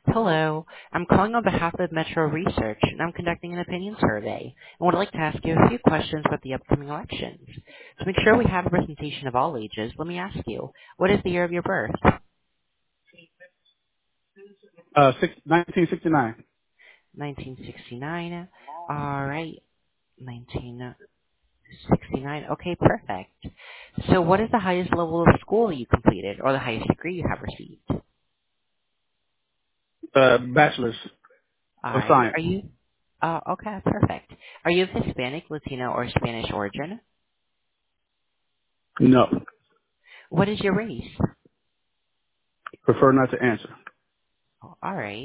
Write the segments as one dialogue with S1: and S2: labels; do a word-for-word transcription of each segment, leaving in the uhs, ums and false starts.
S1: Hello. I'm calling on behalf of Metro Research, and I'm conducting an opinion survey and would like to ask you a few questions about the upcoming elections. To make sure we have a representation of all ages, let me ask you, what is the year of your birth?
S2: Uh, six, nineteen sixty-nine.
S1: nineteen sixty-nine. All right. nineteen sixty-nine. Okay, perfect. So what is the highest level of school you completed or the highest degree you have received?
S2: Uh, bachelor's
S1: All
S2: of
S1: right.
S2: science.
S1: Are you? Uh, okay, perfect. Are you of Hispanic, Latino, or Spanish origin?
S2: No.
S1: What is your race?
S2: Prefer not to answer.
S1: Oh, all right.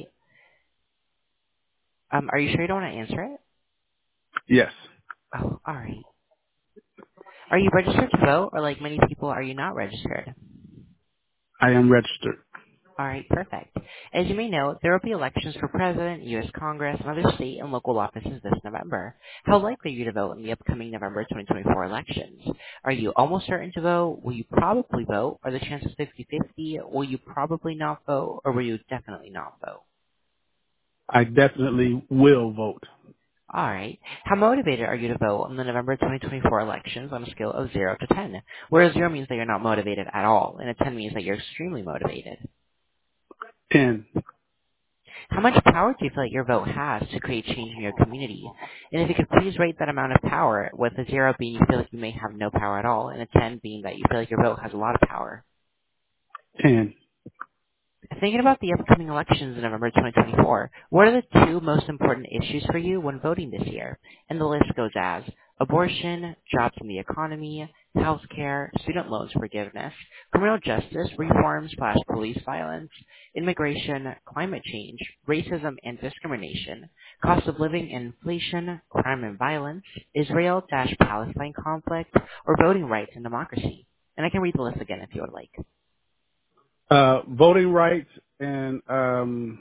S1: Um, are you sure you don't want to answer it?
S2: Yes.
S1: Oh, all right. Are you registered to vote, or like many people, are you not registered?
S2: I am registered.
S1: All right, perfect. As you may know, there will be elections for president, U S Congress, and other state and local offices this November. How likely are you to vote in the upcoming November twenty twenty-four elections? Are you almost certain to vote? Will you probably vote? Are the chances fifty-fifty? Will you probably not vote, or will you definitely not vote?
S2: I definitely will vote.
S1: All right. How motivated are you to vote in the November twenty twenty-four elections on a scale of zero to ten? Where zero means that you're not motivated at all, and a ten means that you're extremely motivated.
S2: ten.
S1: How much power do you feel like your vote has to create change in your community? And if you could please rate that amount of power, with a zero being you feel like you may have no power at all, and a ten being that you feel like your vote has a lot of power.
S2: ten.
S1: Thinking about the upcoming elections in November twenty twenty-four, what are the two most important issues for you when voting this year? And the list goes as abortion, jobs in the economy, health care, student loans forgiveness, criminal justice reform slash police violence, immigration, climate change, racism and discrimination, cost of living and inflation, crime and violence, Israel-Palestine conflict, or voting rights and democracy. And I can read the list again if you would like.
S2: Uh, voting rights and, um,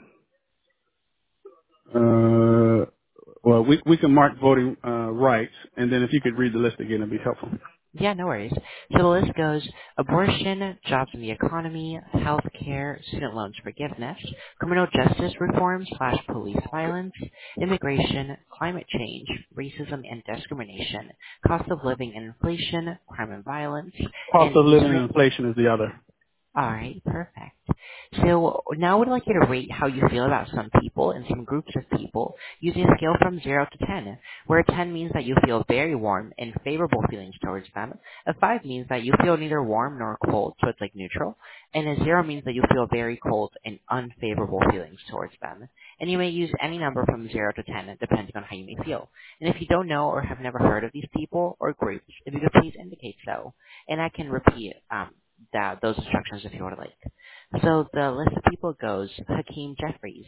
S2: uh, well, we, we can mark voting, uh, rights. And then if you could read the list again, it'd be helpful.
S1: Yeah, no worries. So the list goes abortion, jobs in the economy, health care, student loans forgiveness, criminal justice reform slash police violence, immigration, climate change, racism and discrimination, cost of living and inflation, crime and violence,
S2: Cost
S1: and
S2: of living
S1: Israel.
S2: and inflation is the other.
S1: All right, perfect. So now I would like you to rate how you feel about some people and some groups of people using a scale from zero to ten, where a ten means that you feel very warm and favorable feelings towards them. A five means that you feel neither warm nor cold, so it's like neutral. And a zero means that you feel very cold and unfavorable feelings towards them. And you may use any number from zero to ten, depending on how you may feel. And if you don't know or have never heard of these people or groups, if you could please indicate so. And I can repeat um, that those instructions if you would like. So the list of people goes Hakeem Jeffries,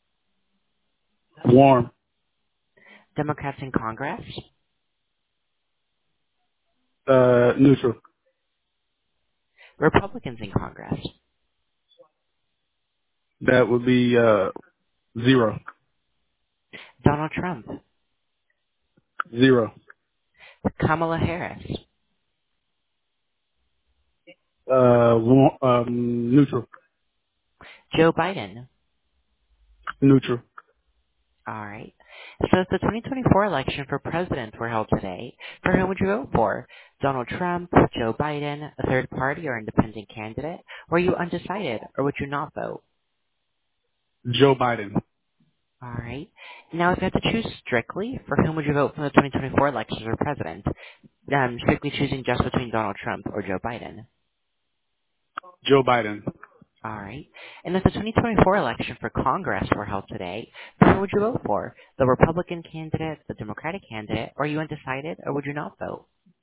S2: Warm.
S1: Democrats in Congress,
S2: Uh, neutral.
S1: Republicans in Congress,
S2: That would be, uh, zero.
S1: Donald Trump,
S2: Zero.
S1: Kamala Harris,
S2: Uh, wa- um, neutral.
S1: Joe Biden.
S2: Neutral.
S1: All right. So if the twenty twenty-four election for president were held today, for whom would you vote for? Donald Trump, Joe Biden, a third party or independent candidate? Were you undecided, or would you not vote?
S2: Joe Biden.
S1: All right. Now, if you had to choose strictly, for whom would you vote for the twenty twenty-four elections for president? Um, strictly choosing just between Donald Trump or Joe Biden.
S2: Joe Biden.
S1: All right. And if the twenty twenty-four election for Congress were held today, who would you vote for? The Republican candidate, the Democratic candidate, or are you undecided, or would you not vote?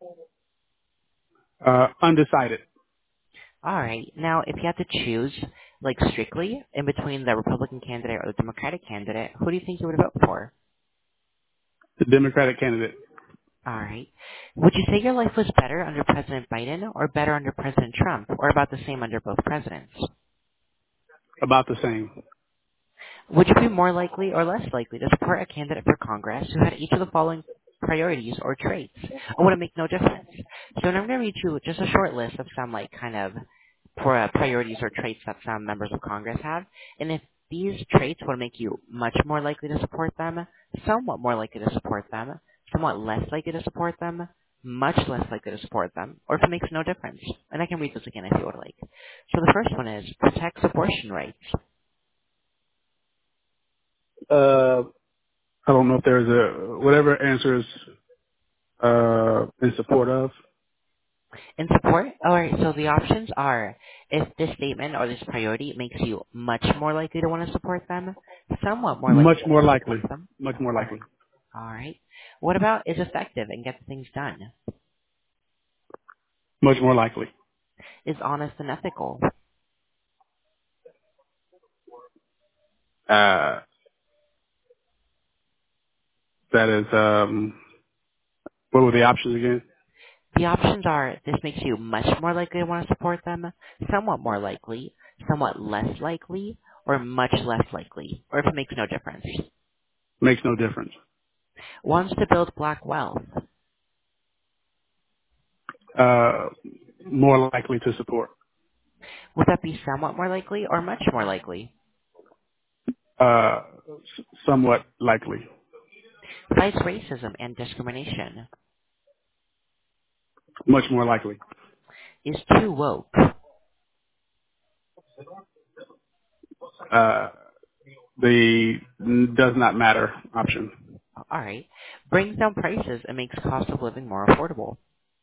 S2: Uh, undecided.
S1: All right. Now, if you had to choose, like strictly, in between the Republican candidate or the Democratic candidate, who do you think you would vote for?
S2: The Democratic candidate.
S1: All right. Would you say your life was better under President Biden or better under President Trump, or about the same under both presidents?
S2: About the same.
S1: Would you be more likely or less likely to support a candidate for Congress who had each of the following priorities or traits, or would it make no difference? So now I'm going to read you just a short list of some like kind of pri- priorities or traits that some members of Congress have, and if These traits will make you much more likely to support them, somewhat more likely to support them, somewhat less likely to support them, much less likely to support them, or if it makes no difference. And I can read this again if you would like. So the first one is protects abortion rights.
S2: Uh, I don't know if there's a whatever answer is uh, in support of.
S1: In support, alright, so the options are if this statement or this priority makes you much more likely to want to support them, somewhat more likely
S2: Much
S1: to
S2: more
S1: want to
S2: likely.
S1: support them.
S2: Much more likely.
S1: Alright. Alright. What about is effective and gets things done?
S2: Much more likely.
S1: Is honest and ethical?
S2: Uh, that is, um, what were the options again?
S1: The options are this makes you much more likely to want to support them, somewhat more likely, somewhat less likely, or much less likely, or if it makes no difference.
S2: Makes no difference.
S1: Wants to build black wealth.
S2: Uh, more likely to support.
S1: Would that be somewhat more likely or much more likely?
S2: Uh, s- somewhat likely.
S1: Fights racism and discrimination.
S2: Much more likely.
S1: Is too woke.
S2: Uh, the does not matter option.
S1: Alright. Brings down prices and makes cost of living more affordable.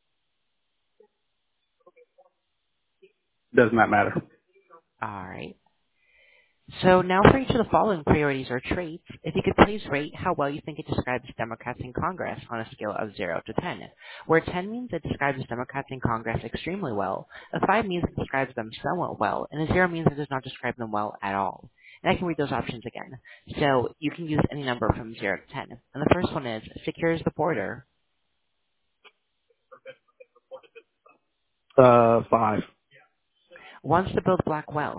S2: Does not matter.
S1: Alright. So now for each of the following priorities or traits, if you could please rate how well you think it describes Democrats in Congress on a scale of zero to ten, where ten means it describes Democrats in Congress extremely well, a five means it describes them somewhat well, and a zero means it does not describe them well at all. And I can read those options again. So you can use any number from zero to ten. And the first one is secures the border,
S2: Uh, five.
S1: wants to build black wealth,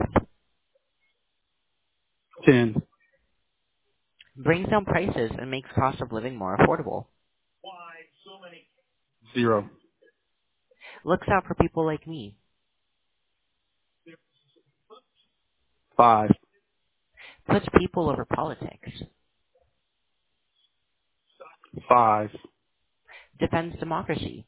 S2: Ten.
S1: brings down prices and makes cost of living more affordable,
S2: Zero.
S1: looks out for people like me,
S2: Five.
S1: puts people over politics,
S2: Five.
S1: defends democracy,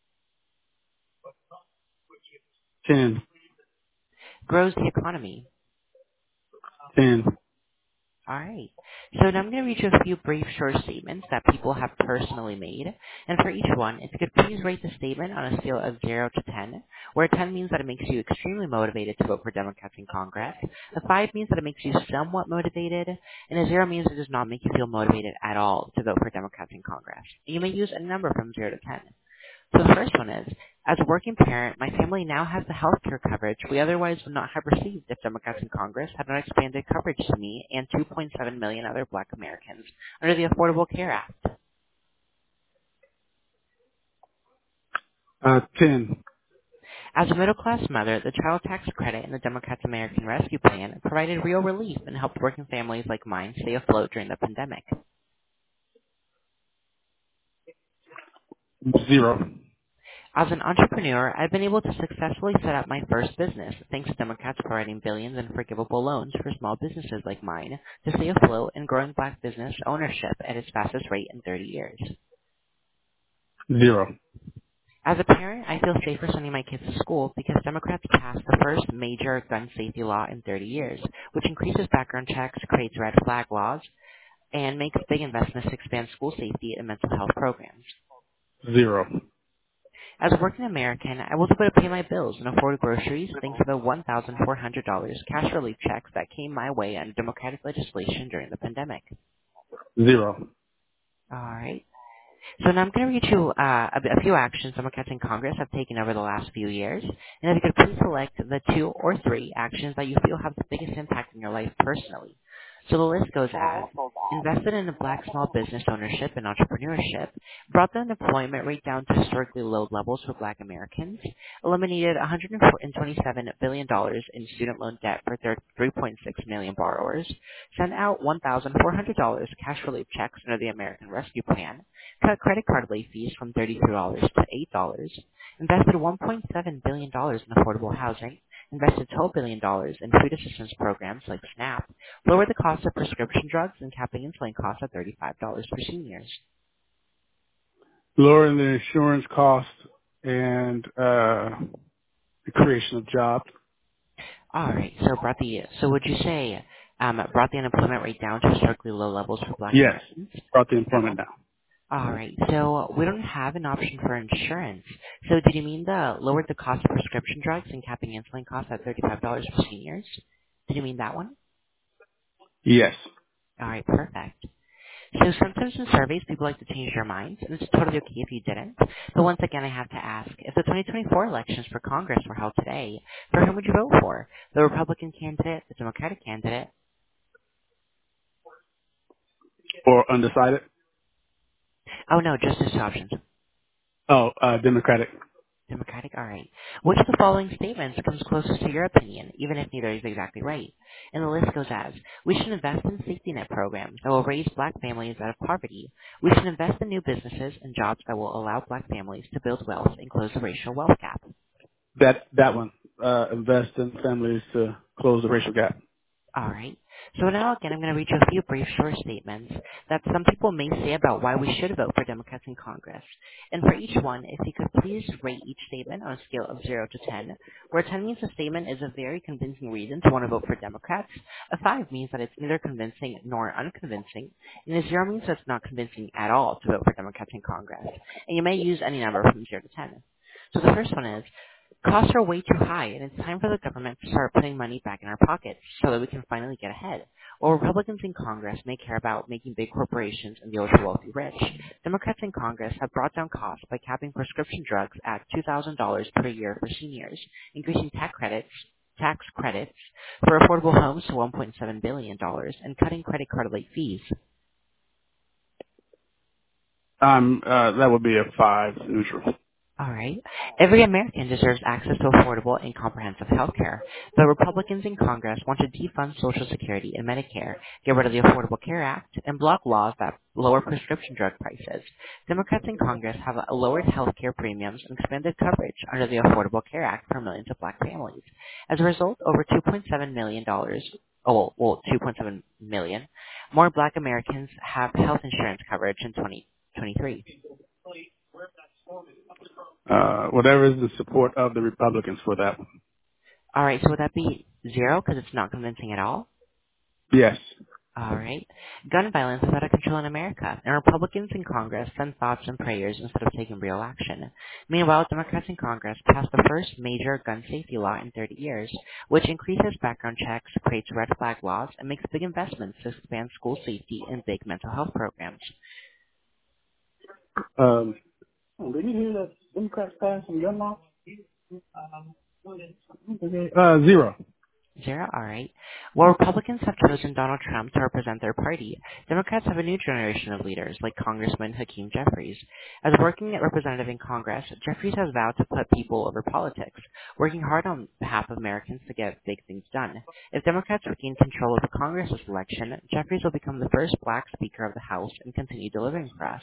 S2: Ten.
S1: grows the economy.
S2: Ten.
S1: All right. So now I'm going to read you a few brief short statements that people have personally made. And for each one, if you could please rate the statement on a scale of zero to ten, where ten means that it makes you extremely motivated to vote for Democrats in Congress, a five means that it makes you somewhat motivated, and a zero means it does not make you feel motivated at all to vote for Democrats in Congress. And you may use a number from zero to ten. So the first one is, as a working parent, my family now has the health care coverage we otherwise would not have received if Democrats in Congress had not expanded coverage to me and two point seven million other black Americans under the Affordable Care Act.
S2: Uh, ten.
S1: As a middle-class mother, the child tax credit in the Democrats' American Rescue Plan provided real relief and helped working families like mine stay afloat during the pandemic.
S2: Zero.
S1: As an entrepreneur, I've been able to successfully set up my first business, thanks to Democrats providing billions in forgivable loans for small businesses like mine to stay afloat and growing black business ownership at its fastest rate in thirty years.
S2: Zero.
S1: As a parent, I feel safer sending my kids to school because Democrats passed the first major gun safety law in thirty years, which increases background checks, creates red flag laws, and makes big investments to expand school safety and mental health programs.
S2: Zero.
S1: As a working American, I was able to pay my bills and afford groceries thanks to the one thousand four hundred dollars cash relief checks that came my way under Democratic legislation during the pandemic.
S2: Zero.
S1: All right. So now I'm going to read you uh, a, a few actions Democrats in Congress have taken over the last few years. And if you could please select the two or three actions that you feel have the biggest impact in your life personally. So the list goes as invested in a black small business ownership and entrepreneurship, brought the unemployment rate down to historically low levels for black Americans, eliminated one hundred twenty-seven billion dollars in student loan debt for three point six million borrowers, sent out one thousand four hundred dollars cash relief checks under the American Rescue Plan, cut credit card late fees from thirty-two dollars to eight dollars, invested one point seven billion dollars in affordable housing, invested twelve billion dollars in food assistance programs like SNAP, lowered the cost of prescription drugs and capping insulin costs at thirty-five dollars for seniors.
S2: Lowering the insurance cost and uh, the creation of jobs.
S1: All right, so brought the so would you say um, brought the unemployment rate down to historically low levels for Black
S2: Yes,
S1: Americans?
S2: brought the employment down.
S1: All right, so we don't have an option for insurance. So did you mean the lowered the cost of prescription drugs and capping insulin costs at thirty-five dollars for seniors? Did you mean that one?
S2: Yes.
S1: All right, perfect. So sometimes in surveys, people like to change their minds, and it's totally okay if you didn't. But once again, I have to ask, if the twenty twenty-four elections for Congress were held today, for whom would you vote for? The Republican candidate, the Democratic candidate?
S2: Or undecided.
S1: Oh, no, just those two options.
S2: Oh, uh, Democratic.
S1: Democratic, all right. Which of the following statements comes closest to your opinion, even if neither is exactly right? And the list goes as, we should invest in safety net programs that will raise black families out of poverty. We should invest in new businesses and jobs that will allow black families to build wealth and close the racial wealth gap.
S2: That that one. Uh, invest in families to close the racial gap.
S1: All right. So now again, I'm going to read you a few brief short statements that some people may say about why we should vote for Democrats in Congress. And for each one, if you could please rate each statement on a scale of zero to ten, where ten means the statement is a very convincing reason to want to vote for Democrats, a five means that it's neither convincing nor unconvincing, and a zero means that it's not convincing at all to vote for Democrats in Congress. And you may use any number from zero to ten. So the first one is, costs are way too high, and it's time for the government to start putting money back in our pockets so that we can finally get ahead. While Republicans in Congress may care about making big corporations and the ultra-wealthy rich, Democrats in Congress have brought down costs by capping prescription drugs at two thousand dollars per year for seniors, increasing tax credits, tax credits for affordable homes to one point seven billion dollars, and cutting credit card late fees.
S2: Um, uh, that would be a five neutral.
S1: All right. Every American deserves access to affordable and comprehensive health care. But Republicans in Congress want to defund Social Security and Medicare, get rid of the Affordable Care Act, and block laws that lower prescription drug prices. Democrats in Congress have lowered health care premiums and expanded coverage under the Affordable Care Act for millions of black families. As a result, over two point seven million dollars oh, well, two point seven million more black Americans have health insurance coverage in twenty twenty-three.
S2: Uh, whatever is the support of the Republicans for that one.
S1: All right, so would that be zero because it's not convincing at all?
S2: Yes.
S1: All right. Gun violence is out of control in America, and Republicans in Congress send thoughts and prayers instead of taking real action. Meanwhile, Democrats in Congress passed the first major gun safety law in thirty years, which increases background checks, creates red flag laws, and makes big investments to expand school safety and big mental health programs.
S2: Um, oh, did you hear that Democrats passed some gun law? Uh, zero.
S1: Zero, all right. While Republicans have chosen Donald Trump to represent their party, Democrats have a new generation of leaders, like Congressman Hakeem Jeffries. As a working representative in Congress, Jeffries has vowed to put people over politics, working hard on behalf of Americans to get big things done. If Democrats regain control of the Congress this election, Jeffries will become the first black Speaker of the House and continue delivering for us.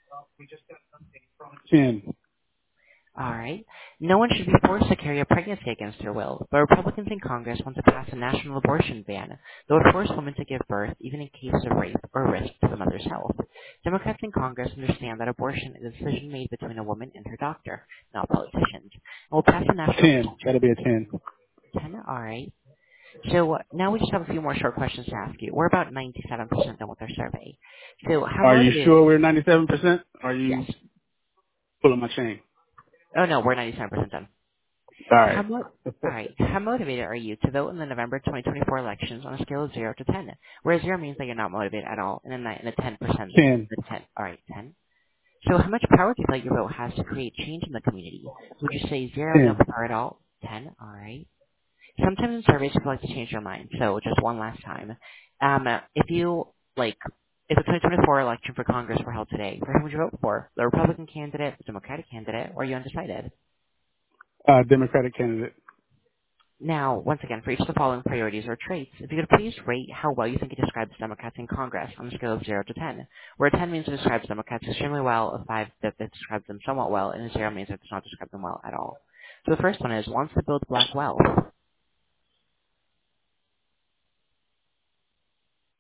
S2: Ten.
S1: All right. No one should be forced to carry a pregnancy against their will, but Republicans in Congress want to pass a national abortion ban that would force women to give birth even in case of rape or risk to the mother's health. Democrats in Congress understand that abortion is a decision made between a woman and her doctor, not politicians, and will pass a national
S2: Ten. That'll be a ten.
S1: ten. All right. So uh, now we just have a few more short questions to ask you. We're about ninety-seven percent done with our survey. So how
S2: Are you
S1: motivated?
S2: sure we're ninety-seven percent? Are
S1: Yes.
S2: you pulling my chain?
S1: Oh, no, we're ninety-seven percent done.
S2: All
S1: How
S2: right.
S1: mo- all right. How motivated are you to vote in the November twenty twenty-four elections on a scale of zero to ten? Where zero means that you're not motivated at all, and then nine, and a ten percent,
S2: ten.
S1: the ten. All right, ten. So how much power do you feel like your vote has to create change in the community? Would you say zero, no
S2: ten.
S1: power at all? Ten. All right. Sometimes in surveys people like to change their mind. So just one last time, um, if you like. If the twenty twenty-four election for Congress were held today, for whom would you vote for? The Republican candidate, the Democratic candidate, or are you undecided?
S2: Uh, Democratic candidate.
S1: Now, once again, for each of the following priorities or traits, if you could please rate how well you think it describes Democrats in Congress on a scale of zero to ten, where ten means it describes Democrats extremely well, a five that, that describes them somewhat well, and a zero means it does not describe them well at all. So the first one is, wants to build black wealth.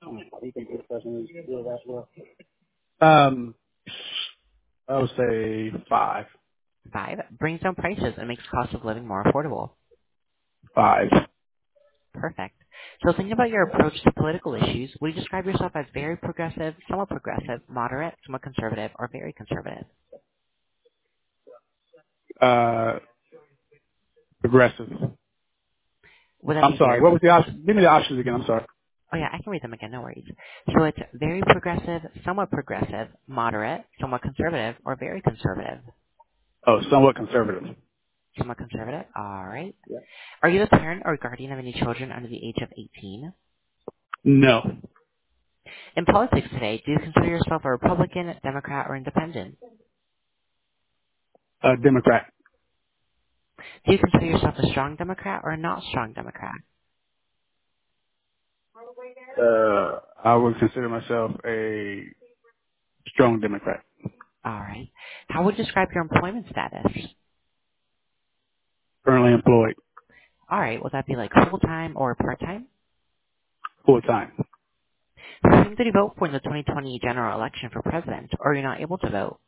S2: I think this question is good as well. Um, I would say five.
S1: Five, brings down prices and makes cost of living more affordable.
S2: Five.
S1: Perfect. So thinking about your approach to political issues, would you describe yourself as very progressive, somewhat progressive, moderate, somewhat conservative, or very conservative?
S2: Uh, progressive.
S1: Would that
S2: I'm
S1: be
S2: sorry.
S1: very,
S2: What was the option? Give me the options again. I'm sorry.
S1: oh yeah, I can read them again, no worries. So it's very progressive, somewhat progressive, moderate, somewhat conservative, or very conservative.
S2: Oh, somewhat conservative.
S1: Somewhat conservative, alright.
S2: Yeah.
S1: Are you the parent or guardian of any children under the age of eighteen?
S2: No.
S1: In politics today, do you consider yourself a Republican, Democrat, or Independent?
S2: Uh, Democrat.
S1: Do you consider yourself a strong Democrat or a not strong Democrat?
S2: Uh, I would consider myself a strong Democrat.
S1: Alright. How would you describe your employment status?
S2: Currently employed
S1: Alright, would that be like full-time or part-time?
S2: full time.
S1: Whom did you vote for in the twenty twenty general election for president, or are you not able to vote?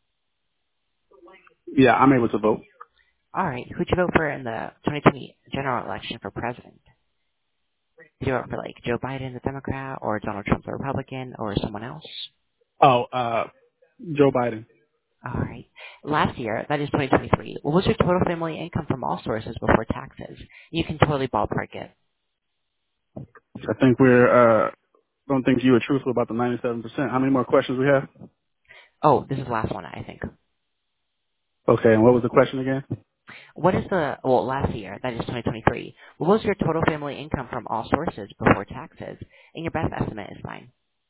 S2: Yeah, I'm able to vote.
S1: Alright, who'd you vote for in the twenty twenty general election for president? Did you vote for like Joe Biden, the Democrat, or Donald Trump, the Republican, or someone else?
S2: Oh, uh, Joe Biden.
S1: Alright. Last year, that is twenty twenty-three, what was your total family income from all sources before taxes? You can totally ballpark it.
S2: I think we're, uh, don't think you were truthful about the ninety-seven percent. How many more questions we have?
S1: Oh, this is the last one, I think.
S2: Okay, and what was the question again?
S1: What is the, well, last year, that is twenty twenty-three, what was your total family income from all sources before taxes? And your best estimate is fine.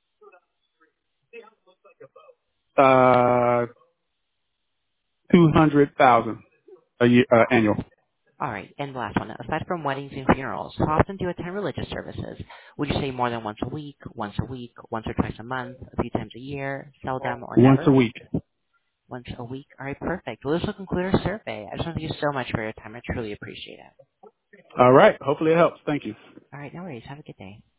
S2: Uh, two hundred thousand a year, uh, annual.
S1: All right, and the last one. Aside from weddings and funerals, how often do you attend religious services? Would you say more than once a week, once a week, once or twice a month, a few times a year, seldom or
S2: Once a
S1: never?
S2: week.
S1: Once a week? All right, perfect. Well, this will conclude our survey. I just want to thank you so much for your time. I truly appreciate it.
S2: All right. Hopefully it helps. Thank you.
S1: All right, no worries. Have a good day.